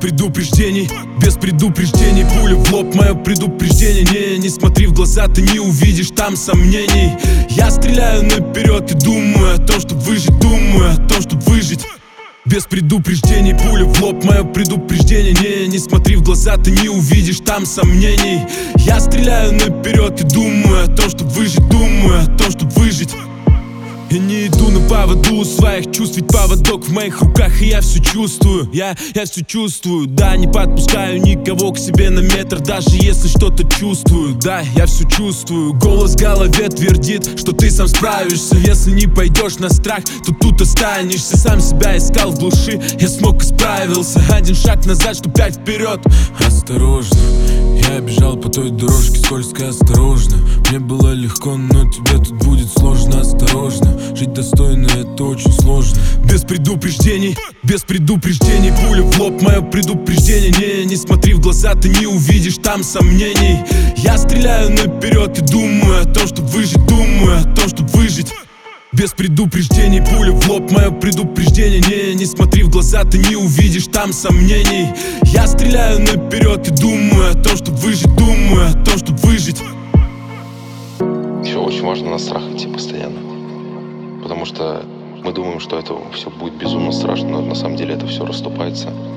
предупреждений, без предупреждений. Пуля в лоб, мое предупреждение. Не смотри в глаза, ты не увидишь там сомнений. Я стреляю наперед и думаю о том, чтоб выжить. Думаю о том, чтоб выжить. Без предупреждений, пуля в лоб, мое предупреждение. Не смотри в глаза, ты не увидишь там сомнений. Я стреляю наперед и думаю о том, чтоб выжить. Думаю о том, чтоб выжить. Я не иду на поводу у своих чувств, ведь поводок в моих руках, и я все чувствую, я все чувствую. Да, не подпускаю никого к себе на метр, даже если что-то чувствую. Да, я все чувствую. Голос в голове твердит, что ты сам справишься. Если не пойдешь на страх, то тут останешься. Сам себя искал в глуши, я смог и справился. Один шаг назад, что 5 вперед. Осторожно, я бежал по той дорожке скользко, осторожно. Мне было легко, но тебе тут будет сложно. Осторожно, жить достойно, это очень сложно. Без предупреждений, пуля в лоб, мое предупреждение. Не смотри в глаза, ты не увидишь там сомнений. Я стреляю наперед и думаю о том, чтоб выжить. Думаю о том, чтоб выжить. Без предупреждений, пуля в лоб, мое предупреждение. Не смотри в глаза, ты не увидишь там сомнений. Я стреляю наперед и думаю о том, чтоб выжить. Думаю о том, чтоб выжить. Еще очень важно на страх идти постоянно. Потому что мы думаем, что это все будет безумно страшно, но на самом деле это все расступается.